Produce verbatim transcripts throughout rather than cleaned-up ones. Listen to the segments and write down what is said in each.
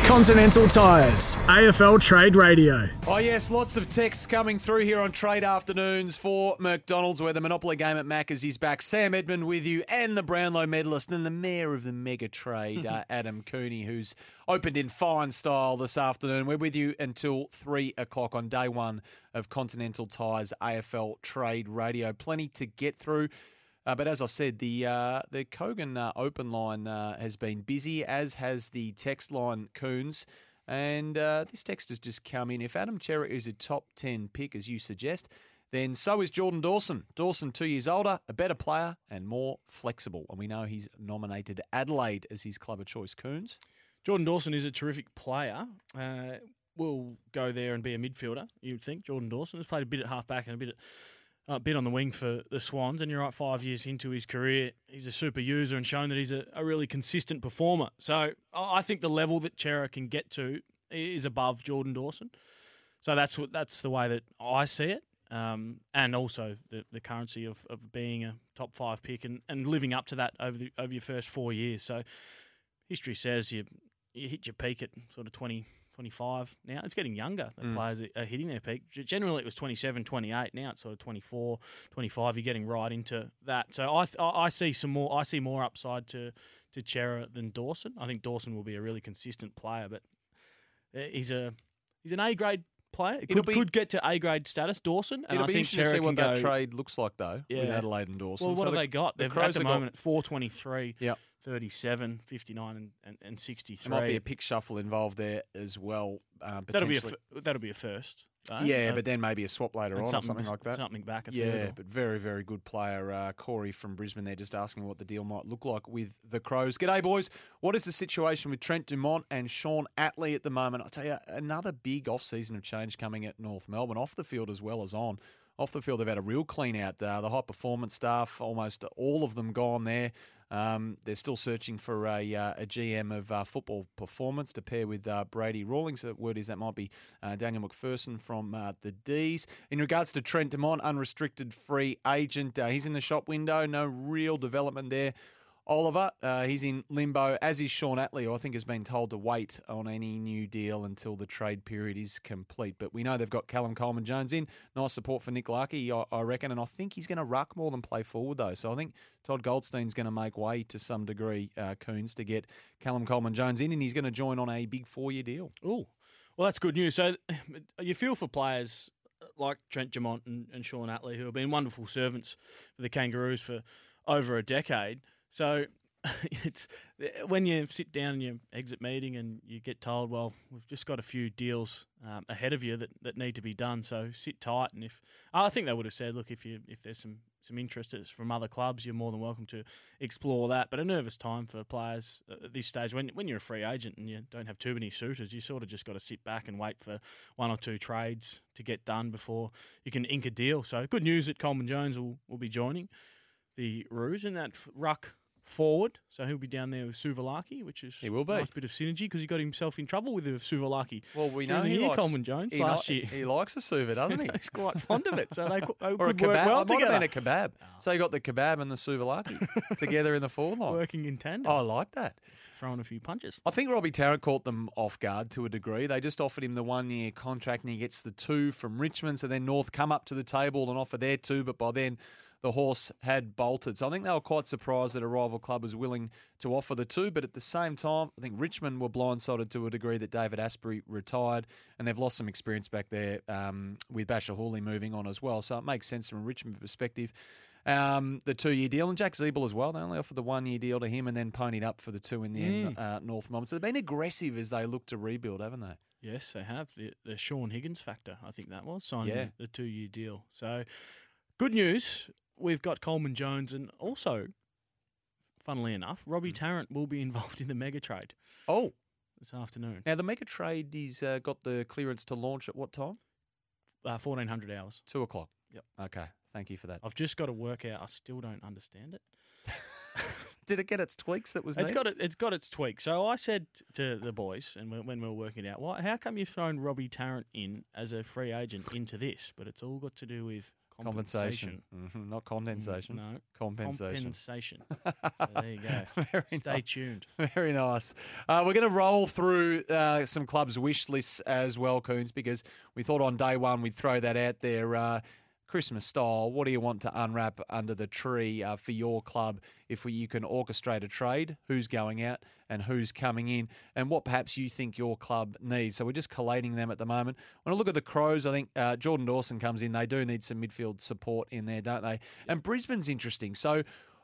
Continental Tires, A F L Trade Radio. Oh yes, lots of texts coming through here on Trade Afternoons for McDonald's, where the Monopoly game at Macca's is back. Sam Edmund with you, and the Brownlow medalist and the mayor of the Mega Trade, uh, Adam Cooney, who's opened in fine style this afternoon. We're with you until three o'clock on day one of Continental Tires A F L Trade Radio. Plenty to get through. Uh, but as I said, the uh, the Kogan uh, open line uh, has been busy, as has the text line, Coons. And uh, this text has just come in. If Adam Cerra is a top ten pick, as you suggest, then so is Jordan Dawson. Dawson, two years older, a better player, and more flexible. And we know he's nominated Adelaide as his club of choice. Coons? Jordan Dawson is a terrific player. Uh, will go there and be a midfielder, you would think. Jordan Dawson has played a bit at half-back and a bit at a bit on the wing for the Swans, and you're right, five years into his career, he's a super user and shown that he's a, a really consistent performer. So I think the level that Cerra can get to is above Jordan Dawson. So that's what that's the way that I see it, um, and also the, the currency of, of being a top five pick and, and living up to that over the, over your first four years. So history says you you hit your peak at sort of twenty. twenty-five now. It's getting younger. The mm. players are hitting their peak. Generally, it was twenty-seven, twenty-eight. Now it's sort of twenty-four, twenty-five. You're getting right into that. So I I see some more. I see more upside to to Cerra than Dawson. I think Dawson will be a really consistent player, but he's a he's an A grade player. It could, be, could get to A grade status, Dawson. And it'll I be think interesting Cerra to see what go, that trade looks like though, yeah. with Adelaide and Dawson. Well, what so have the, they got? The They've at the moment got, four twenty-three. Yep. thirty-seven, fifty-nine, and, and, and sixty-three. There might be a pick shuffle involved there as well. Um, that'll be a f- that'll be a first. Right? Yeah, uh, but then maybe a swap later on or something like that. Something back. A yeah, third or... but very, very good player. Uh, Corey from Brisbane there just asking what the deal might look like with the Crows. G'day, boys. What is the situation with Trent Dumont and Sean Atley at the moment? I'll tell you, another big off-season of change coming at North Melbourne, off the field as well as on. Off the field, they've had a real clean out. Uh, the high-performance staff, almost all of them gone there. Um, they're still searching for a, uh, a G M of uh, football performance to pair with uh, Brady Rawlings. The word is that might be uh, Daniel McPherson from uh, the D's. In regards to Trent Dumont, unrestricted free agent. Uh, he's in the shop window. No real development there. Oliver, uh, he's in limbo, as is Sean Atley, who I think has been told to wait on any new deal until the trade period is complete. But we know they've got Callum Coleman-Jones in. Nice support for Nick Larkey, I, I reckon. And I think he's going to ruck more than play forward, though. So I think Todd Goldstein's going to make way to some degree, uh, Coons, to get Callum Coleman-Jones in, and he's going to join on a big four-year deal. Oh, well, that's good news. So you feel for players like Trent Dumont and, and Sean Atley, who have been wonderful servants for the Kangaroos for over a decade. So it's when you sit down in your exit meeting and you get told, well, we've just got a few deals um, ahead of you that, that need to be done. So sit tight. And if I think they would have said, look, if you if there's some, some interest from other clubs, you're more than welcome to explore that. But a nervous time for players at this stage. When when you're a free agent and you don't have too many suitors, you sort of just got to sit back and wait for one or two trades to get done before you can ink a deal. So good news that Coleman-Jones will, will be joining the Roos in that ruck forward, so he'll be down there with Suvalaki, which is he will be. a nice bit of synergy because he got himself in trouble with the Suvalaki. Well, we know he year, likes Coleman-Jones he last li- year. He likes a Suva, doesn't he? He's quite fond of it, so they, they or could a work kebab. well It might together. have been a kebab. So you got the kebab and the Suvalaki together in the forward line, working in tandem. Oh, I like that. Throwing a few punches. I think Robbie Tarrant caught them off guard to a degree. They just offered him the one-year contract, and he gets the two from Richmond. So then North come up to the table and offer their two, but by then the horse had bolted. So I think they were quite surprised that a rival club was willing to offer the two. But at the same time, I think Richmond were blindsided to a degree that David Asprey retired, and they've lost some experience back there um, with Basher Hooley moving on as well. So it makes sense from a Richmond perspective. Um, the two-year deal, and Jack Zeeble as well. They only offered the one-year deal to him and then ponied up for the two in the mm. end, uh, North Melbourne. So they've been aggressive as they look to rebuild, haven't they? Yes, they have. The, the Sean Higgins factor, I think that was, signing yeah. the, the two-year deal. So good news. We've got Coleman-Jones, and also, funnily enough, Robbie mm. Tarrant will be involved in the mega trade. Oh. This afternoon. Now, the mega trade, he's uh, got the clearance to launch at what time? Uh, fourteen hundred hours. Two o'clock. Yep. Okay. Thank you for that. I've just got to work out. I still don't understand it. Did it get its tweaks that was It's needed? got it, It's got its tweaks. So I said to the boys, and when we were working it out, why, how come you've thrown Robbie Tarrant in as a free agent into this? But it's all got to do with Compensation. Mm-hmm. Not condensation. No. Compensation. Compensation. So there you go. Very Stay nice. tuned. Very nice. Uh, we're going to roll through uh, some clubs' wish lists as well, Coons, because we thought on day one we'd throw that out there. Uh, Christmas style, what do you want to unwrap under the tree uh, for your club if we, you can orchestrate a trade, who's going out and who's coming in, and what perhaps you think your club needs. So we're just collating them at the moment. When I look at the Crows, I think uh, Jordan Dawson comes in. They do need some midfield support in there, don't they? And Brisbane's interesting. So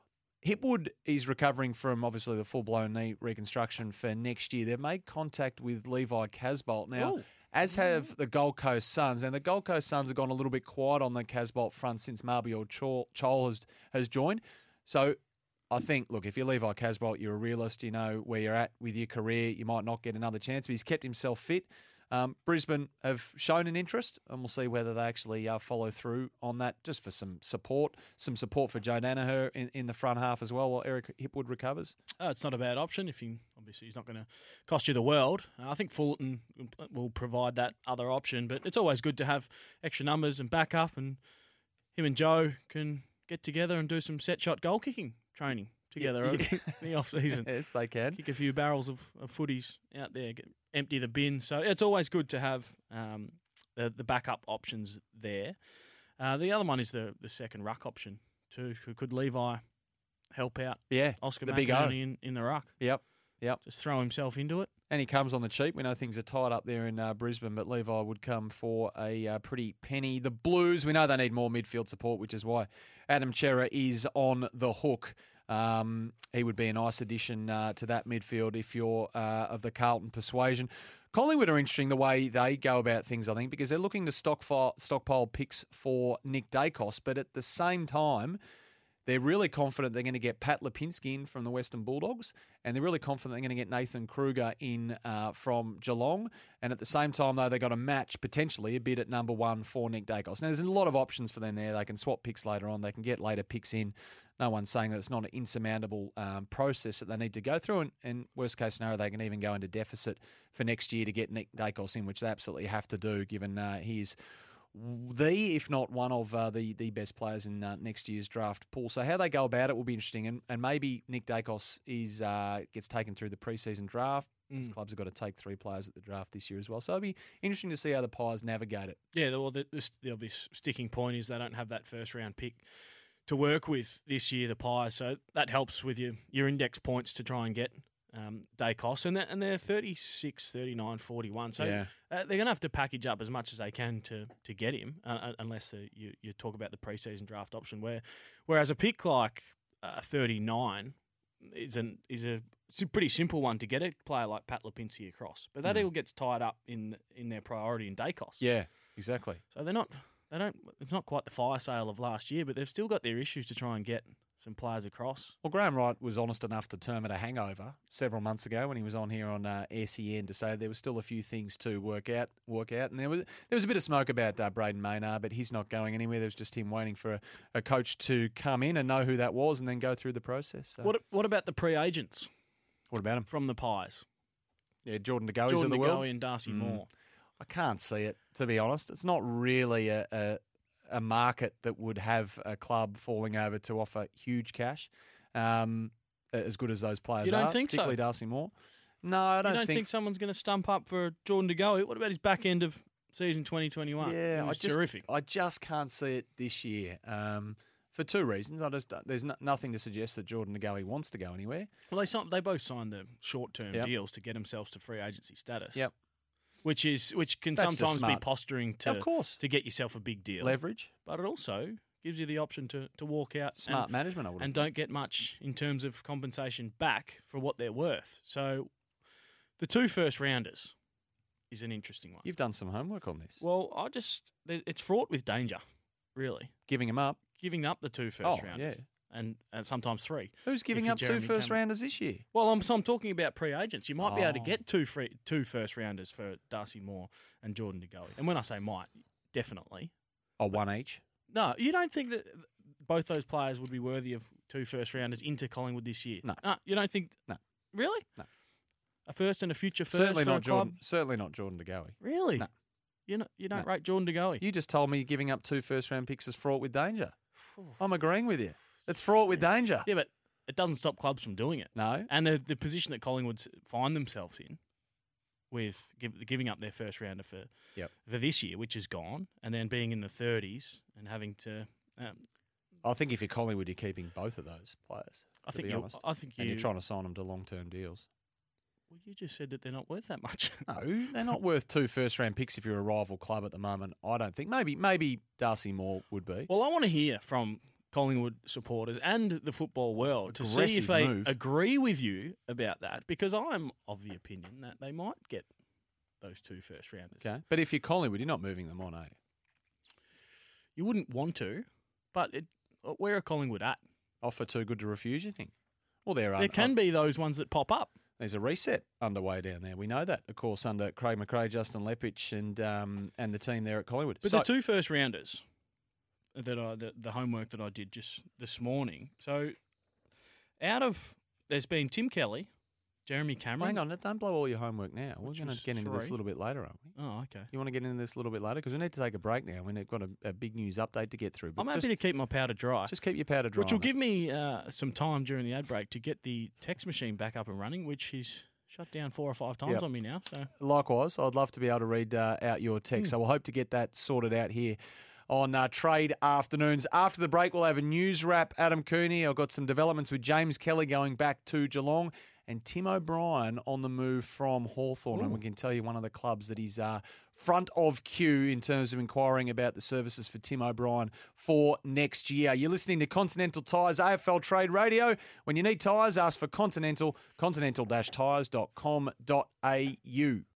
Hipwood is recovering from, obviously, the full-blown knee reconstruction for next year. They've made contact with Levi Casbolt. Now, Ooh. as have the Gold Coast Suns. And the Gold Coast Suns have gone a little bit quiet on the Casbolt front since Mabior Chol has, has joined. So I think, look, if you're Levi Casbolt, you're a realist. You know where you're at with your career. You might not get another chance, but he's kept himself fit. Um, Brisbane have shown an interest, and we'll see whether they actually uh, follow through on that, just for some support, some support for Joe Danaher in, in the front half as well, while Eric Hipwood recovers. Oh, it's not a bad option. If he obviously he's not going to cost you the world. Uh, I think Fullerton will provide that other option, but it's always good to have extra numbers and backup, and him and Joe can get together and do some set shot goal kicking training together Yeah, over yeah. the off season. Yes, they can. Kick a few barrels of, of footies out there, get, empty the bin. So it's always good to have um, the, the backup options there. Uh, the other one is the, the second ruck option too. Could, could Levi help out Yeah, Oscar the big O. McInerney in, in the ruck? Yep, yep. Just throw himself into it. And he comes on the cheap. We know things are tight up there in uh, Brisbane, but Levi would come for a uh, pretty penny. The Blues, we know they need more midfield support, which is why Adam Chera is on the hook. Um, he would be a nice addition uh, to that midfield if you're uh, of the Carlton persuasion. Collingwood are interesting the way they go about things, I think, because they're looking to stockpile, stockpile picks for Nick Dacos, but at the same time, they're really confident they're going to get Pat Lipinski in from the Western Bulldogs, and they're really confident they're going to get Nathan Kruger in uh, from Geelong. And at the same time, though, they've got a match, potentially, a bid at number one for Nick Dacos. Now, there's a lot of options for them there. They can swap picks later on. They can get later picks in. No one's saying that it's not an insurmountable um, process that they need to go through. And, and worst case scenario, they can even go into deficit for next year to get Nick Dacos in, which they absolutely have to do, given uh, he's the, if not one of uh, the, the best players in uh, next year's draft pool. So how they go about it will be interesting. And, and maybe Nick Dacos is uh, gets taken through the preseason draft. Mm. Clubs have got to take three players at the draft this year as well. So it'll be interesting to see how the Pies navigate it. Yeah, well, the, the, the obvious sticking point is they don't have that first-round pick to work with this year, the Pies. So that helps with your, your index points to try and get um, Dacos. And they're, and they're thirty-six, thirty-nine, forty-one. So yeah. uh, they're going to have to package up as much as they can to to get him, uh, unless uh, you, you talk about the preseason draft option. Where, Whereas a pick like uh, thirty-nine is, an, is a, it's a pretty simple one to get a player like Pat Lipinski across. But that mm. all gets tied up in in their priority in Dacos. Yeah, exactly. So they're not... They don't. It's not quite the fire sale of last year, but they've still got their issues to try and get some players across. Well, Graham Wright was honest enough to term it a hangover several months ago when he was on here on uh, S E N to say there were still a few things to work out. Work out, and there was there was a bit of smoke about uh, Braden Maynard, but he's not going anywhere. There was just him waiting for a, a coach to come in and know who that was, and then go through the process. So. What What about the pre-agents? What about them from the Pies? Yeah, Jordan De Goey's Jordan of the De world, Goey and Darcy mm. Moore. I can't see it, to be honest. It's not really a, a, a market that would have a club falling over to offer huge cash, um, as good as those players you don't are, think particularly so? Darcy Moore. No, I don't, you don't think... think someone's going to stump up for Jordan De Goey? What about his back end of season twenty twenty-one? Yeah, it was I just, terrific. I just can't see it this year. Um, for two reasons. I just There's no, nothing to suggest that Jordan De Goey wants to go anywhere. Well, they, they both signed the short-term yep. deals to get themselves to free agency status. Yep. Which is which can That's sometimes be posturing to of course. to get yourself a big deal. Leverage. But it also gives you the option to, to walk out Smart and, management, I would and don't get much in terms of compensation back for what they're worth. So the two first rounders is an interesting one. You've done some homework on this. Well, I just it's fraught with danger, really. Giving them up? Giving up the two first oh, rounders. Yeah. And, and sometimes three. Who's giving up two first rounders this year? Well, I'm, so I'm talking about pre-agents. You might oh. be able to get two free, two first rounders for Darcy Moore and Jordan De Goey. And when I say might, definitely. Oh, one each? No, you don't think that both those players would be worthy of two first rounders into Collingwood this year? No. no you don't think? No. Really? No. A first and a future first certainly for not a club? Jordan. Certainly not Jordan De Goey. Really? No. You know, you don't No. rate Jordan De Goey. You just told me giving up two first-round picks is fraught with danger. I'm agreeing with you. It's fraught with danger. Yeah, but it doesn't stop clubs from doing it. No. And the the position that Collingwood find themselves in, with give, giving up their first rounder for Yep. for this year, which is gone, and then being in the thirties and having to. Um, I think if you're Collingwood, you're keeping both of those players. I to think be you. honest. I think you. And you're trying to sign them to long-term deals. Well, you just said that they're not worth that much. No, they're not worth two first-round picks if you're a rival club at the moment. I don't think. Maybe, maybe Darcy Moore would be. Well, I want to hear from Collingwood supporters and the football world to see Aggressive if they move. agree with you about that, because I'm of the opinion that they might get those two first rounders. Okay, but if you're Collingwood, you're not moving them on, eh? You wouldn't want to, but it, where are Collingwood at? Offer too good to refuse, you think? Well, there are. There can be those ones that pop up. There's a reset underway down there. We know that, of course, under Craig McRae, Justin Lepich, and um, and the team there at Collingwood. But So- the two first rounders that I the, the homework that I did just this morning. So out of there's been Tim Kelly, Jeremy Cameron. Hang on, don't blow all your homework now. We're Which going was to get into this three. a little bit later, aren't we? Oh, okay. You want to get into this a little bit later? Because we need to take a break now. We've got a, a big news update to get through. But I'm happy just, to keep my powder dry. just keep your powder dry. Which will mate. give me uh, some time during the ad break to get the text machine back up and running, which he's shut down four or five times Yep. on me now. So Likewise, I'd love to be able to read uh, out your text. So we'll hope to get that sorted out here on uh, Trade Afternoons. After the break, we'll have a news wrap. Adam Cooney, I've got some developments with James Kelly going back to Geelong, and Tim O'Brien on the move from Hawthorn. And we can tell you one of the clubs that he's uh, front of queue in terms of inquiring about the services for Tim O'Brien for next year. You're listening to Continental Tires, A F L Trade Radio. When you need tyres, ask for Continental, continental dash tyres dot com dot a u.